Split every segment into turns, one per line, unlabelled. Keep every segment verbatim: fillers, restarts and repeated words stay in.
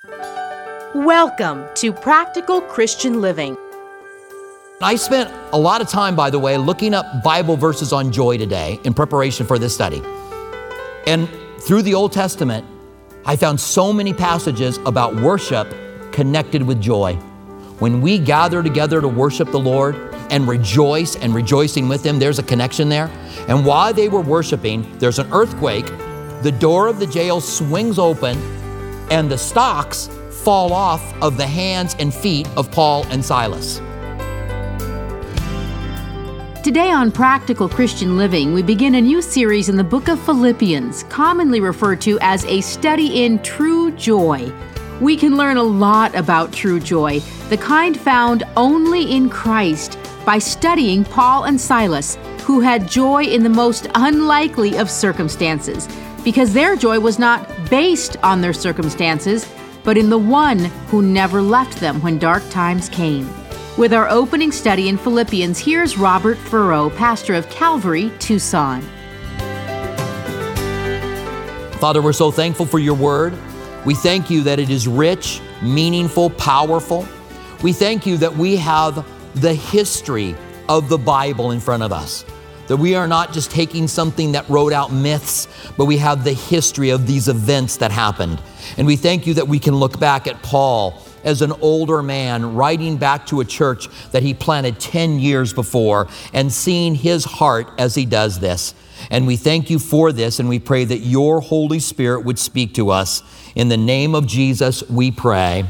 Welcome to Practical Christian Living.
I spent a lot of time, by the way, looking up Bible verses on joy today in preparation for this study. And through the Old Testament, I found so many passages about worship connected with joy. When we gather together to worship the Lord and rejoice and rejoicing with Him, there's a connection there. And while they were worshiping, there's an earthquake, the door of the jail swings open, and the stocks fall off of the hands and feet of Paul and Silas.
Today on Practical Christian Living, we begin a new series in the book of Philippians, commonly referred to as a study in true joy. We can learn a lot about true joy, the kind found only in Christ, by studying Paul and Silas, who had joy in the most unlikely of circumstances, because their joy was not based on their circumstances, but in the one who never left them when dark times came. With our opening study in Philippians, here's Robert Furrow, pastor of Calvary, Tucson.
Father, we're so thankful for your word. We thank you that it is rich, meaningful, powerful. We thank you that we have the history of the Bible in front of us. That we are not just taking something that wrote out myths, but we have the history of these events that happened. And we thank you that we can look back at Paul as an older man writing back to a church that he planted ten years before and seeing his heart as he does this. And we thank you for this, and we pray that your Holy Spirit would speak to us. In the name of Jesus, we pray.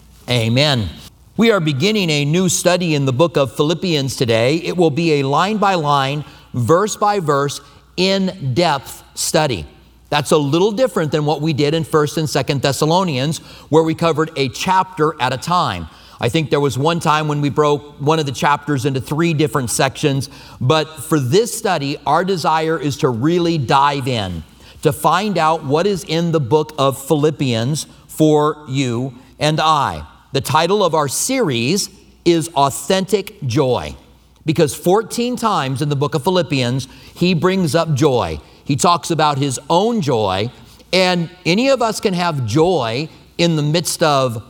Amen. We are beginning a new study in the book of Philippians today. It will be a line-by-line, verse-by-verse, in-depth study. That's a little different than what we did in First and Second Thessalonians, where we covered a chapter at a time. I think there was one time when we broke one of the chapters into three different sections. But for this study, our desire is to really dive in, to find out what is in the book of Philippians for you and I. The title of our series is Authentic Joy, because fourteen times in the book of Philippians, he brings up joy. He talks about his own joy, and any of us can have joy in the midst of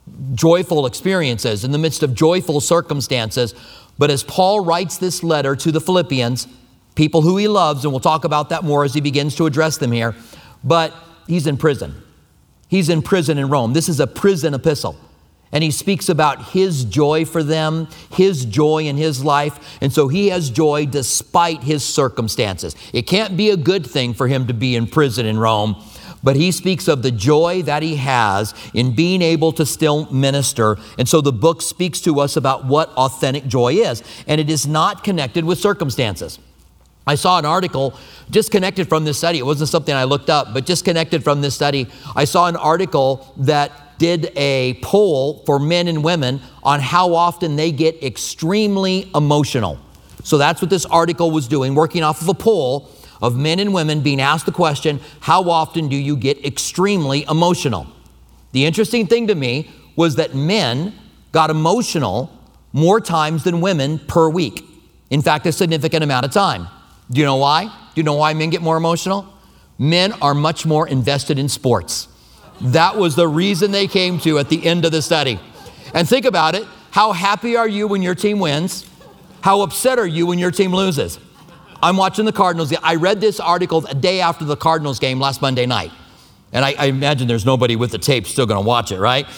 joyful experiences, in the midst of joyful circumstances. But as Paul writes this letter to the Philippians, people who he loves, and we'll talk about that more as he begins to address them here, but he's in prison. He's in prison in Rome. This is a prison epistle. And he speaks about his joy for them, his joy in his life. And so he has joy despite his circumstances. It can't be a good thing for him to be in prison in Rome, but he speaks of the joy that he has in being able to still minister. And so the book speaks to us about what authentic joy is. And it is not connected with circumstances. I saw an article just connected from this study. It wasn't something I looked up, but just connected from this study. I saw an article that did a poll for men and women on how often they get extremely emotional. So that's what this article was doing, working off of a poll of men and women being asked the question, how often do you get extremely emotional? The interesting thing to me was that men got emotional more times than women per week. In fact, a significant amount of time. Do you know why? Do you know why men get more emotional? Men are much more invested in sports. That was the reason they came to at the end of the study. And think about it. How happy are you when your team wins? How upset are you when your team loses? I'm watching the Cardinals. I read this article a day after the Cardinals game last Monday night. And I, I imagine there's nobody with the tape still going to watch it, right?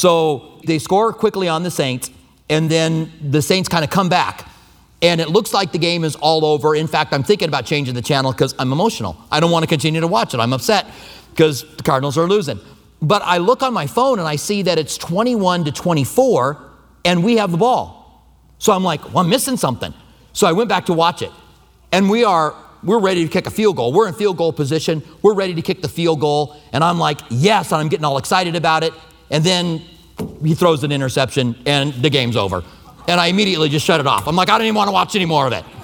So they score quickly on the Saints, and then the Saints kind of come back. And it looks like the game is all over. In fact, I'm thinking about changing the channel because I'm emotional. I don't want to continue to watch it. I'm upset because the Cardinals are losing. But I look on my phone and I see that it's twenty-one to twenty-four and we have the ball. So I'm like, well, I'm missing something. So I went back to watch it. And we are, we're ready to kick a field goal. We're in field goal position. We're ready to kick the field goal. And I'm like, yes, and I'm getting all excited about it. And then he throws an interception and the game's over. And I immediately just shut it off. I'm like, I don't even want to watch any more of it.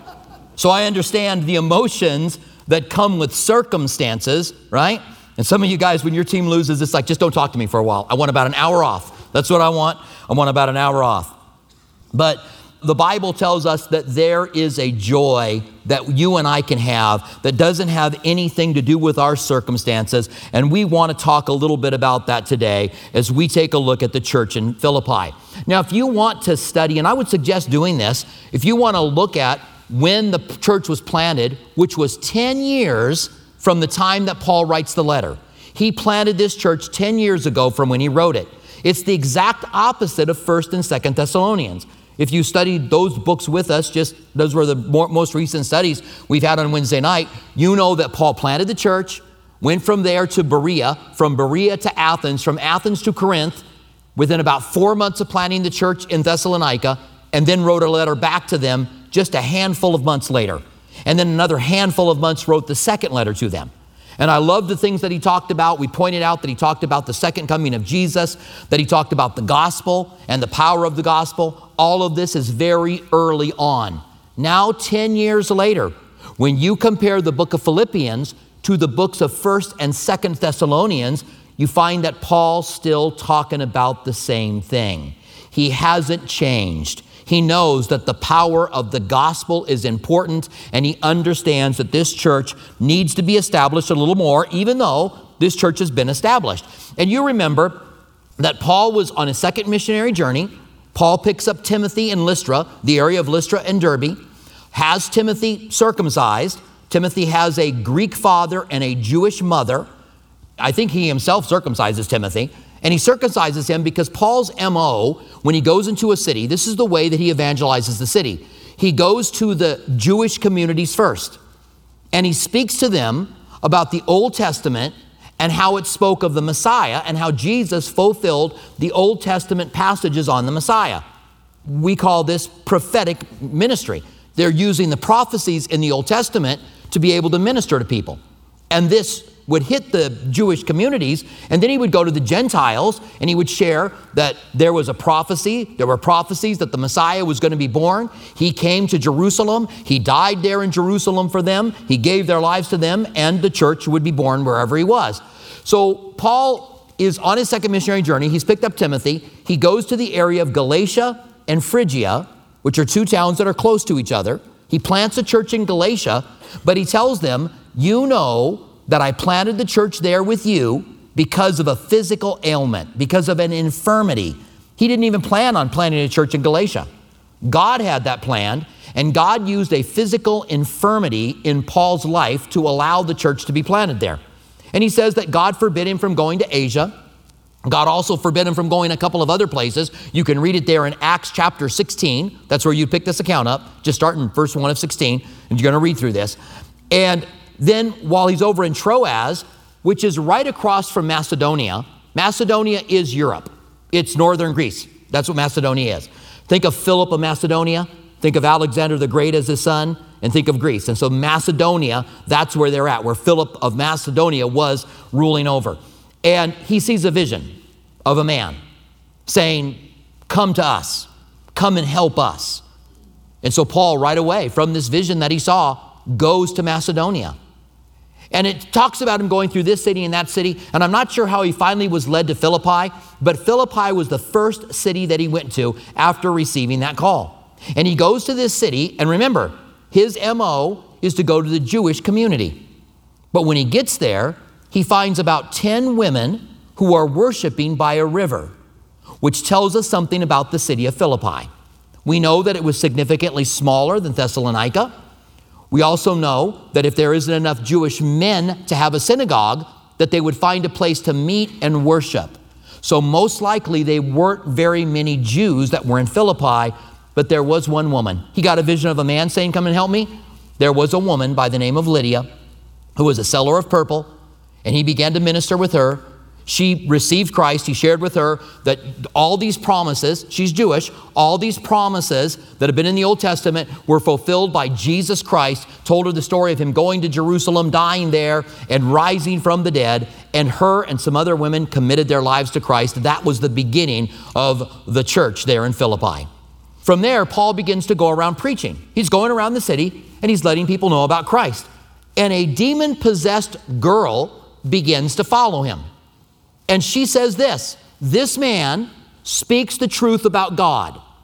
So I understand the emotions that come with circumstances, right? And some of you guys, when your team loses, it's like, just don't talk to me for a while. I want about an hour off. That's what I want. I want about an hour off. But the Bible tells us that there is a joy that you and I can have that doesn't have anything to do with our circumstances. And we want to talk a little bit about that today as we take a look at the church in Philippi. Now, if you want to study, and I would suggest doing this, if you want to look at when the church was planted, which was ten years from the time that Paul writes the letter. He planted this church ten years ago from when he wrote it. It's the exact opposite of First and Second Thessalonians. If you studied those books with us, just those were the more, most recent studies we've had on Wednesday night, you know that Paul planted the church, went from there to Berea, from Berea to Athens, from Athens to Corinth, within about four months of planting the church in Thessalonica, and then wrote a letter back to them just a handful of months later. And then another handful of months wrote the second letter to them. And I love the things that he talked about. We pointed out that he talked about the second coming of Jesus, that he talked about the gospel and the power of the gospel. All of this is very early on. Now, ten years later, when you compare the book of Philippians to the books of First and Second Thessalonians, you find that Paul's still talking about the same thing. He hasn't changed. He knows that the power of the gospel is important, and he understands that this church needs to be established a little more, even though this church has been established. And you remember that Paul was on a second missionary journey. Paul picks up Timothy in Lystra, the area of Lystra and Derbe, has Timothy circumcised. Timothy has a Greek father and a Jewish mother. I think he himself circumcises Timothy. And he circumcises him because Paul's M O, when he goes into a city, this is the way that he evangelizes the city. He goes to the Jewish communities first, and he speaks to them about the Old Testament and how it spoke of the Messiah and how Jesus fulfilled the Old Testament passages on the Messiah. We call this prophetic ministry. They're using the prophecies in the Old Testament to be able to minister to people. And this would hit the Jewish communities, and then he would go to the Gentiles and he would share that there was a prophecy, there were prophecies that the Messiah was going to be born. He came to Jerusalem, he died there in Jerusalem for them, he gave their lives to them, and the church would be born wherever he was. So Paul is on his second missionary journey. He's picked up Timothy. He goes to the area of Galatia and Phrygia, which are two towns that are close to each other. He plants a church in Galatia, but he tells them, you know that I planted the church there with you because of a physical ailment, because of an infirmity. He didn't even plan on planting a church in Galatia. God had that planned, and God used a physical infirmity in Paul's life to allow the church to be planted there. And he says that God forbid him from going to Asia. God also forbid him from going a couple of other places. You can read it there in Acts chapter sixteen. That's where you pick this account up. Just start in verse one of sixteen, and you're going to read through this. And then while he's over in Troas, which is right across from Macedonia, Macedonia is Europe. It's northern Greece. That's what Macedonia is. Think of Philip of Macedonia. Think of Alexander the Great as his son, and think of Greece. And so Macedonia, that's where they're at, where Philip of Macedonia was ruling over. And he sees a vision of a man saying, come to us, come and help us. And so Paul, right away, from this vision that he saw, goes to Macedonia. And it talks about him going through this city and that city. And I'm not sure how he finally was led to Philippi, but Philippi was the first city that he went to after receiving that call. And he goes to this city, and remember, his M O is to go to the Jewish community. But when he gets there, he finds about ten women who are worshiping by a river, which tells us something about the city of Philippi. We know that it was significantly smaller than Thessalonica. We also know that if there isn't enough Jewish men to have a synagogue, that they would find a place to meet and worship. So most likely they weren't very many Jews that were in Philippi, but there was one woman. He got a vision of a man saying, come and help me. There was a woman by the name of Lydia who was a seller of purple, and he began to minister with her. She received Christ. He shared with her that all these promises, she's Jewish, all these promises that have been in the Old Testament were fulfilled by Jesus Christ. Told her the story of him going to Jerusalem, dying there, and rising from the dead. And her and some other women committed their lives to Christ. That was the beginning of the church there in Philippi. From there, Paul begins to go around preaching. He's going around the city, and he's letting people know about Christ. And a demon-possessed girl begins to follow him. And she says this, this man speaks the truth about God.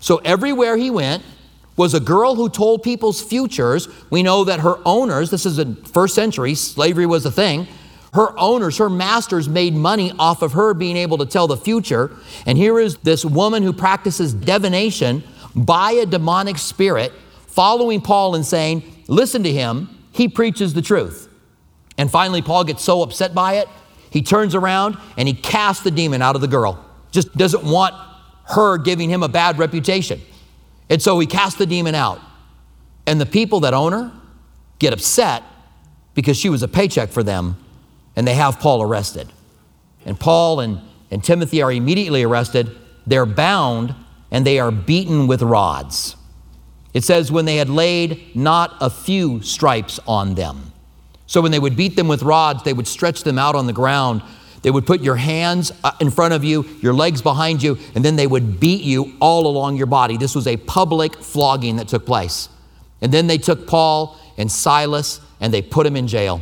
So everywhere he went was a girl who told people's futures. We know that her owners, this is the first century, slavery was a thing. Her owners, her masters made money off of her being able to tell the future. And here is this woman who practices divination by a demonic spirit, following Paul and saying, listen to him, he preaches the truth. And finally, Paul gets so upset by it, he turns around and he casts the demon out of the girl. Just doesn't want her giving him a bad reputation. And so he casts the demon out. And the people that own her get upset because she was a paycheck for them, and they have Paul arrested. And Paul and, and Timothy are immediately arrested. They're bound, and they are beaten with rods. It says when they had laid not a few stripes on them. So when they would beat them with rods, they would stretch them out on the ground. They would put your hands in front of you, your legs behind you, and then they would beat you all along your body. This was a public flogging that took place. And then they took Paul and Silas and they put them in jail.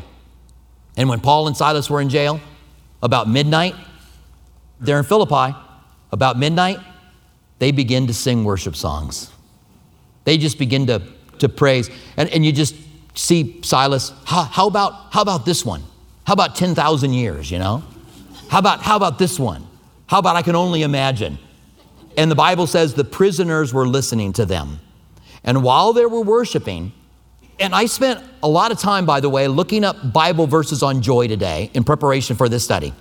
And when Paul and Silas were in jail, about midnight, they're in Philippi, about midnight, they begin to sing worship songs. They just begin to, to praise. And, and you just see Silas, how, how about how about this one? How about ten thousand years, you know? How about, how about this one? How about I Can Only Imagine? And the Bible says the prisoners were listening to them. And while they were worshiping, and I spent a lot of time, by the way, looking up Bible verses on joy today in preparation for this study.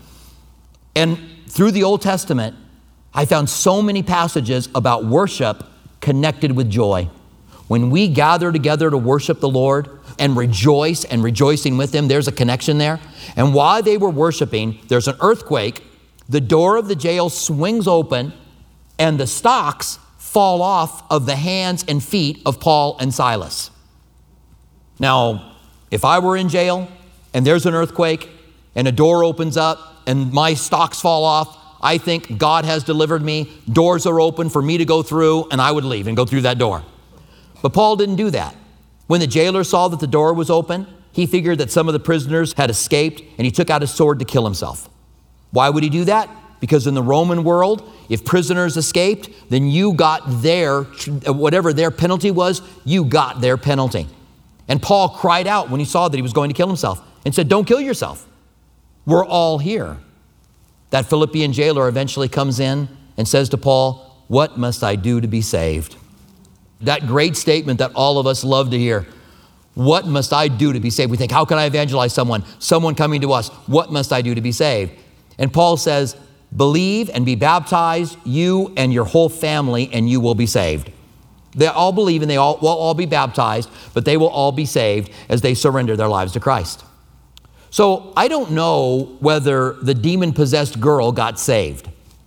And through the Old Testament, I found so many passages about worship connected with joy. When we gather together to worship the Lord and rejoice and rejoicing with Him, there's a connection there. And while they were worshiping, there's an earthquake. The door of the jail swings open and the stocks fall off of the hands and feet of Paul and Silas. Now, if I were in jail and there's an earthquake and a door opens up and my stocks fall off, I think God has delivered me. Doors are open for me to go through, and I would leave and go through that door. But Paul didn't do that. When the jailer saw that the door was open, he figured that some of the prisoners had escaped, and he took out his sword to kill himself. Why would he do that? Because in the Roman world, if prisoners escaped, then you got their, whatever their penalty was, you got their penalty. And Paul cried out when he saw that he was going to kill himself and said, don't kill yourself. We're all here. That Philippian jailer eventually comes in and says to Paul, what must I do to be saved? That great statement that all of us love to hear. What must I do to be saved? We think, how can I evangelize someone? Someone coming to us. What must I do to be saved? And Paul says, believe and be baptized, you and your whole family, and you will be saved. They all believe and they all will all be baptized, but they will all be saved as they surrender their lives to Christ. So I don't know whether the demon-possessed girl got saved.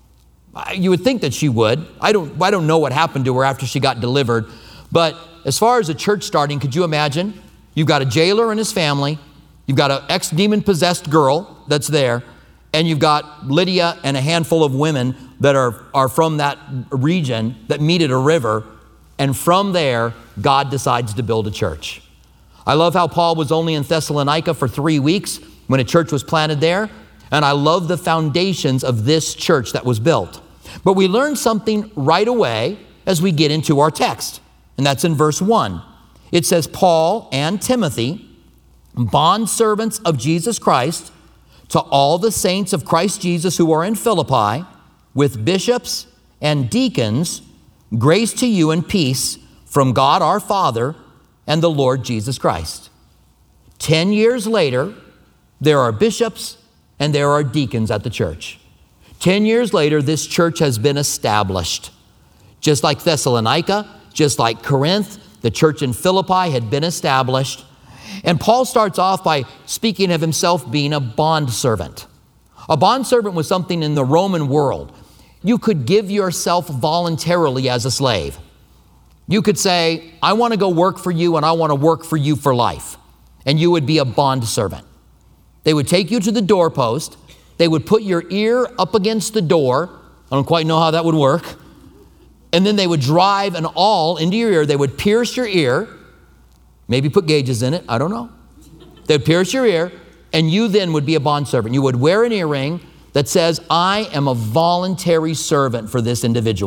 You would think that she would. I don't, I don't know what happened to her after she got delivered. But as far as a church starting, could you imagine? You've got a jailer and his family. You've got an ex-demon-possessed girl that's there. And you've got Lydia and a handful of women that are, are from that region that meet at a river. And from there, God decides to build a church. I love how Paul was only in Thessalonica for three weeks when a church was planted there. And I love the foundations of this church that was built. But we learn something right away as we get into our text. And that's in verse one. It says, Paul and Timothy, bondservants of Jesus Christ, to all the saints of Christ Jesus who are in Philippi, with bishops and deacons, grace to you and peace from God our Father and the Lord Jesus Christ. Ten years later, there are bishops and there are deacons at the church. Ten years later, this church has been established. Just like Thessalonica, just like Corinth, the church in Philippi had been established. And Paul starts off by speaking of himself being a bondservant. A bondservant was something in the Roman world. You could give yourself voluntarily as a slave. You could say, I want to go work for you and I want to work for you for life. And you would be a bondservant. They would take you to the doorpost. They would put your ear up against the door. I don't quite know how that would work. And then they would drive an awl into your ear. They would pierce your ear. Maybe put gauges in it. I don't know. They'd pierce your ear. And you then would be a bondservant. You would wear an earring that says, I am a voluntary servant for this individual.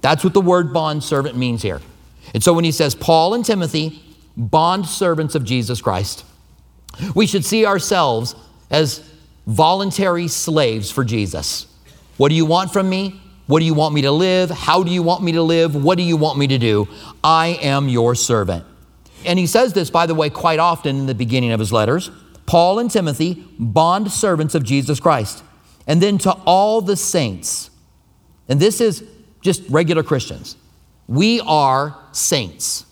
That's what the word bondservant means here. And so when he says Paul and Timothy, bond servants of Jesus Christ, we should see ourselves as voluntary slaves for Jesus. What do you want from me? What do you want me to live? How do you want me to live? What do you want me to do? I am your servant. And he says this, by the way, quite often in the beginning of his letters. Paul and Timothy, bond servants of Jesus Christ. And then to all the saints. And this is just regular Christians. We are saints.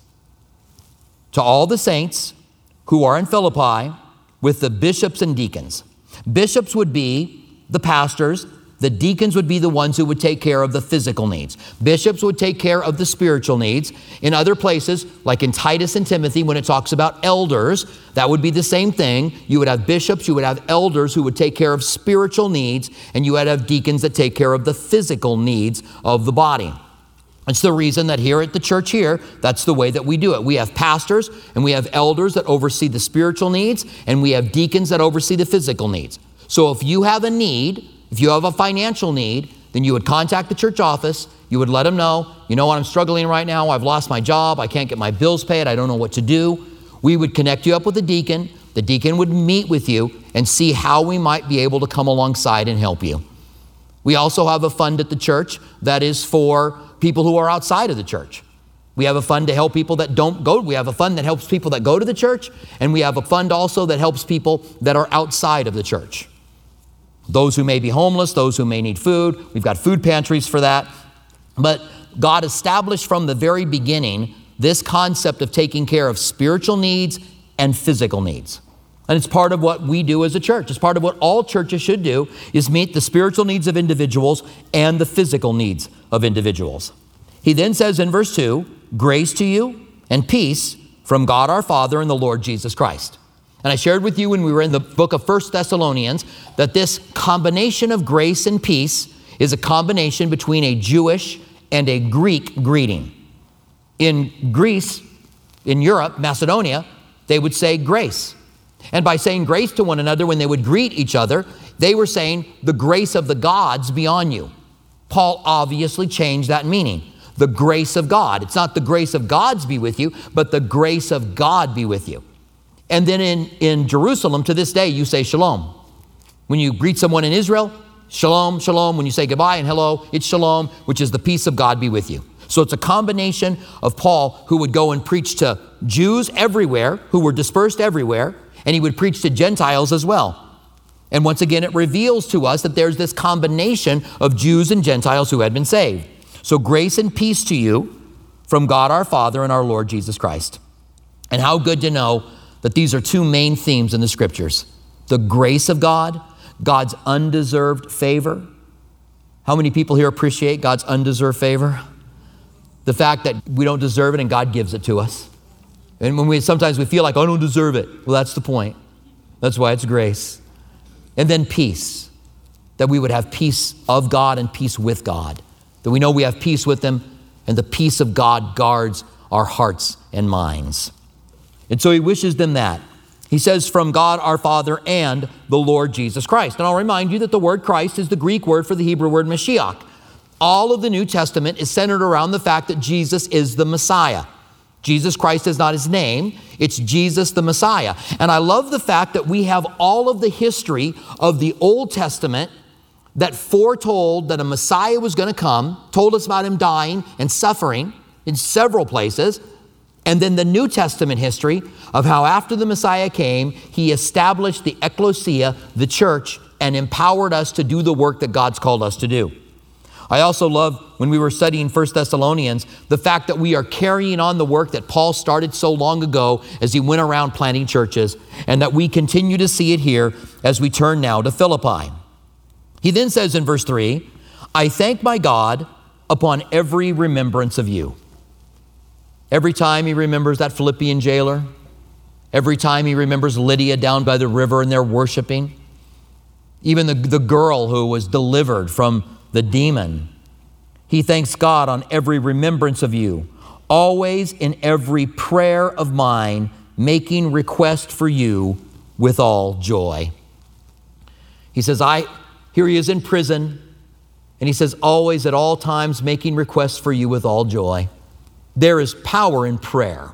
To all the saints who are in Philippi with the bishops and deacons. Bishops would be the pastors. The deacons would be the ones who would take care of the physical needs. Bishops would take care of the spiritual needs. In other places, like in Titus and Timothy, when it talks about elders, that would be the same thing. You would have bishops, you would have elders who would take care of spiritual needs, and you would have deacons that take care of the physical needs of the body. It's the reason that here at the church here, that's the way that we do it. We have pastors and we have elders that oversee the spiritual needs, and we have deacons that oversee the physical needs. So if you have a need, if you have a financial need, then you would contact the church office. You would let them know, you know what, I'm struggling right now. I've lost my job. I can't get my bills paid. I don't know what to do. We would connect you up with a deacon. The deacon would meet with you and see how we might be able to come alongside and help you. We also have a fund at the church that is for people who are outside of the church. We have a fund to help people that don't go. We have a fund that helps people that go to the church. And we have a fund also that helps people that are outside of the church. Those who may be homeless, those who may need food. We've got food pantries for that. But God established from the very beginning this concept of taking care of spiritual needs and physical needs. And it's part of what we do as a church. It's part of what all churches should do, is meet the spiritual needs of individuals and the physical needs of individuals. He then says in verse two, grace to you and peace from God our Father and the Lord Jesus Christ. And I shared with you when we were in the book of First Thessalonians that this combination of grace and peace is a combination between a Jewish and a Greek greeting. In Greece, in Europe, Macedonia, they would say grace. And by saying grace to one another when they would greet each other, they were saying the grace of the gods be on you. Paul obviously changed that meaning. The grace of God. It's not the grace of gods be with you, but the grace of God be with you. And then in, in Jerusalem, to this day, you say shalom. When you greet someone in Israel, shalom, shalom. When you say goodbye and hello, it's shalom, which is the peace of God be with you. So it's a combination of Paul, who would go and preach to Jews everywhere, who were dispersed everywhere, and he would preach to Gentiles as well. And once again, it reveals to us that there's this combination of Jews and Gentiles who had been saved. So grace and peace to you from God our Father and our Lord Jesus Christ. And how good to know that these are two main themes in the scriptures. The grace of God, God's undeserved favor. How many people here appreciate God's undeserved favor? The fact that we don't deserve it and God gives it to us. And when we sometimes we feel like, oh, I don't deserve it. Well, that's the point. That's why it's grace. And then peace. That we would have peace of God and peace with God. That we know we have peace with Him, and the peace of God guards our hearts and minds. And so he wishes them that. He says, from God our Father and the Lord Jesus Christ. And I'll remind you that the word Christ is the Greek word for the Hebrew word Mashiach. All of the New Testament is centered around the fact that Jesus is the Messiah. Jesus Christ is not his name. It's Jesus the Messiah. And I love the fact that we have all of the history of the Old Testament that foretold that a Messiah was going to come, told us about him dying and suffering in several places. And then the New Testament history of how after the Messiah came, he established the ecclesia, the church, and empowered us to do the work that God's called us to do. I also love, when we were studying First Thessalonians, the fact that we are carrying on the work that Paul started so long ago as he went around planting churches, and that we continue to see it here as we turn now to Philippi. He then says in verse three, I thank my God upon every remembrance of you. Every time he remembers that Philippian jailer, every time he remembers Lydia down by the river and they're worshiping, even the, the girl who was delivered from the demon, he thanks God on every remembrance of you, always in every prayer of mine, making request for you with all joy. He says, I, here he is in prison, And he says, always at all times making requests for you with all joy. There is power in prayer.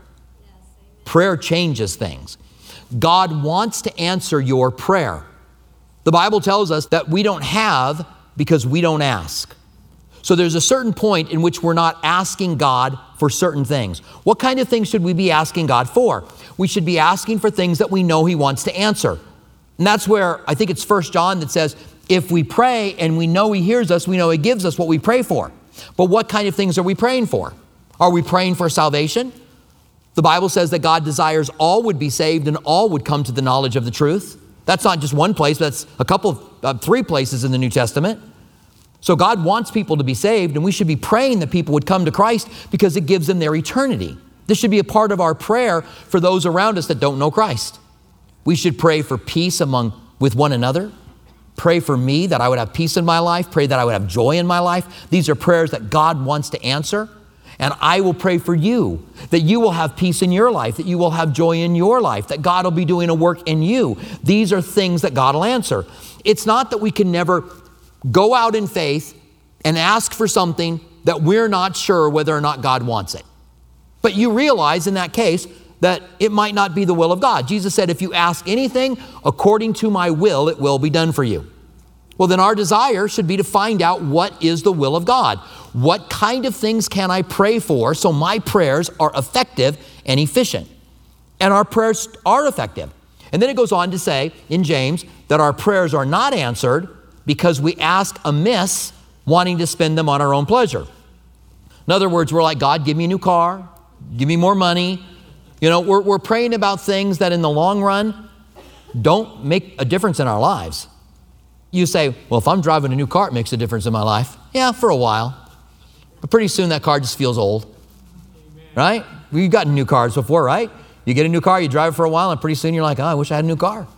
Prayer changes things. God wants to answer your prayer. The Bible tells us that we don't have because we don't ask. So there's a certain point in which we're not asking God for certain things. What kind of things should we be asking God for? We should be asking for things that we know he wants to answer. And that's where I think it's First John that says, if we pray and we know he hears us, we know he gives us what we pray for. But what kind of things are we praying for? Are we praying for salvation? The Bible says that God desires all would be saved and all would come to the knowledge of the truth. That's not just one place, that's a couple of, uh, three places in the New Testament. So God wants people to be saved, and we should be praying that people would come to Christ because it gives them their eternity. This should be a part of our prayer for those around us that don't know Christ. We should pray for peace among with one another. Pray for me that I would have peace in my life. Pray that I would have joy in my life. These are prayers that God wants to answer. And I will pray for you that you will have peace in your life, that you will have joy in your life, that God will be doing a work in you. These are things that God will answer. It's not that we can never go out in faith and ask for something that we're not sure whether or not God wants it. But you realize in that case that it might not be the will of God. Jesus said, if you ask anything according to my will, it will be done for you. Well, then our desire should be to find out what is the will of God. What kind of things can I pray for so my prayers are effective and efficient? And our prayers are effective. And then it goes on to say in James that our prayers are not answered because we ask amiss, wanting to spend them on our own pleasure. In other words, we're like, God, give me a new car, give me more money. You know, we're, we're praying about things that in the long run don't make a difference in our lives. You say, well, if I'm driving a new car, it makes a difference in my life. Yeah, for a while. But pretty soon that car just feels old. Amen. Right? We've gotten new cars before, right? You get a new car, you drive it for a while, and pretty soon you're like, oh, I wish I had a new car.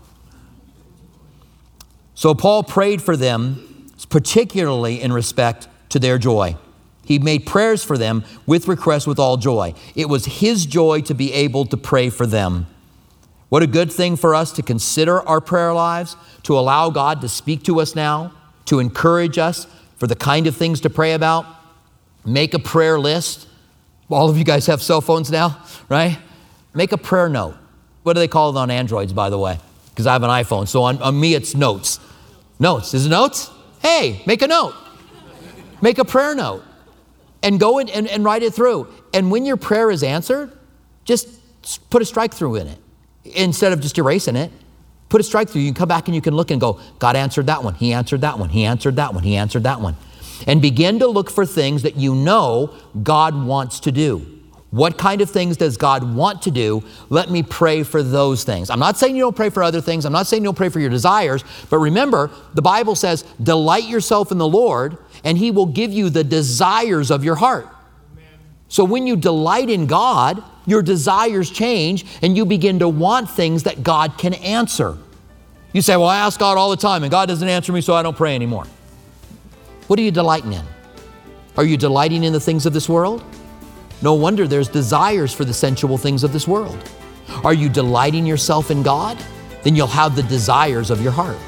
So Paul prayed for them, particularly in respect to their joy. He made prayers for them with requests with all joy. It was his joy to be able to pray for them. What a good thing for us to consider our prayer lives, to allow God to speak to us now, to encourage us for the kind of things to pray about. Make a prayer list. All of you guys have cell phones now, right? Make a prayer note. What do they call it on Androids, by the way? Because I have an iPhone. So on, on me, it's notes. Notes. Is it notes? Hey, make a note. Make a prayer note. And go in and, and write it through. And when your prayer is answered, just put a strike through in it. Instead of just erasing it, put a strike through. You can come back and you can look and go, God answered that one. He answered that one. He answered that one. He answered that one. And begin to look for things that you know God wants to do. What kind of things does God want to do? Let me pray for those things. I'm not saying you don't pray for other things. I'm not saying you don't pray for your desires. But remember, the Bible says, delight yourself in the Lord, and he will give you the desires of your heart. Amen. So when you delight in God, your desires change, and you begin to want things that God can answer. You say, well, I ask God all the time, and God doesn't answer me, so I don't pray anymore. What are you delighting in? Are you delighting in the things of this world? No wonder there's desires for the sensual things of this world. Are you delighting yourself in God? Then you'll have the desires of your heart.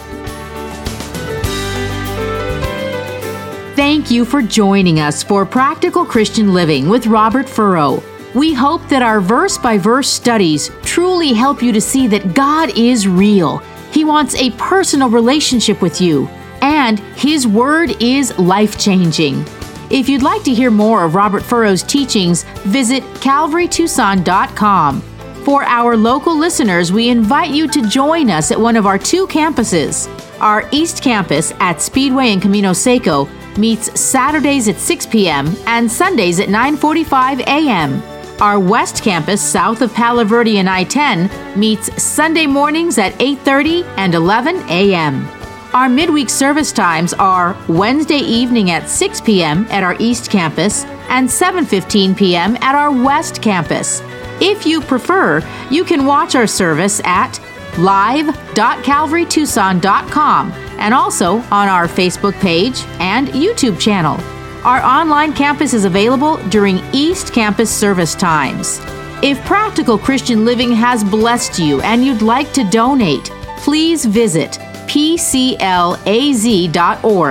Thank you for joining us for Practical Christian Living with Robert Furrow. We hope that our verse-by-verse studies truly help you to see that God is real. He wants a personal relationship with you, and His Word is life-changing. If you'd like to hear more of Robert Furrow's teachings, visit calvary tucson dot com. For our local listeners, we invite you to join us at one of our two campuses. Our East Campus at Speedway and Camino Seco meets Saturdays at six p.m. and Sundays at nine forty-five a.m. Our West Campus, south of Palo Verde and I ten, meets Sunday mornings at eight thirty and eleven a.m. Our midweek service times are Wednesday evening at six p.m. at our East Campus and seven fifteen p.m. at our West Campus. If you prefer, you can watch our service at live dot calvary tucson dot com and also on our Facebook page and YouTube channel. Our online campus is available during East Campus service times. If Practical Christian Living has blessed you and you'd like to donate, please visit p c l a z dot org.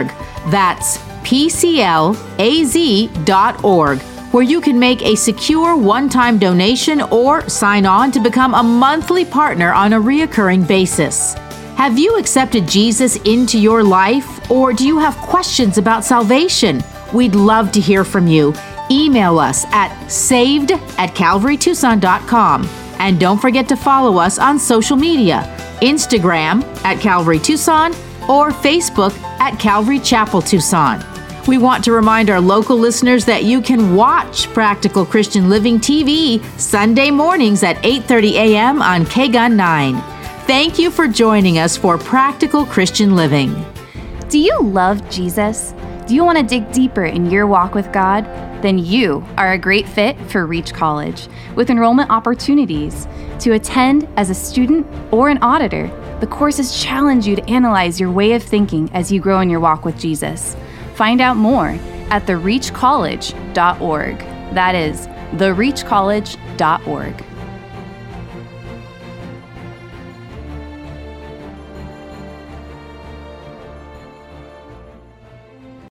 That's P C L A Z dot org, where you can make a secure one-time donation or sign on to become a monthly partner on a reoccurring basis. Have you accepted Jesus into your life, or do you have questions about salvation? We'd love to hear from you. Email us at saved at calvary tucson dot com. And don't forget to follow us on social media, Instagram at Calvary Tucson or Facebook at Calvary Chapel Tucson. We want to remind our local listeners that you can watch Practical Christian Living T V Sunday mornings at eight thirty a.m. on K G U N nine. Thank you for joining us for Practical Christian Living.
Do you love Jesus? Do you want to dig deeper in your walk with God? Then you are a great fit for Reach College, with enrollment opportunities. To attend as a student or an auditor, the courses challenge you to analyze your way of thinking as you grow in your walk with Jesus. Find out more at the reach college dot org. That is the reach college dot org.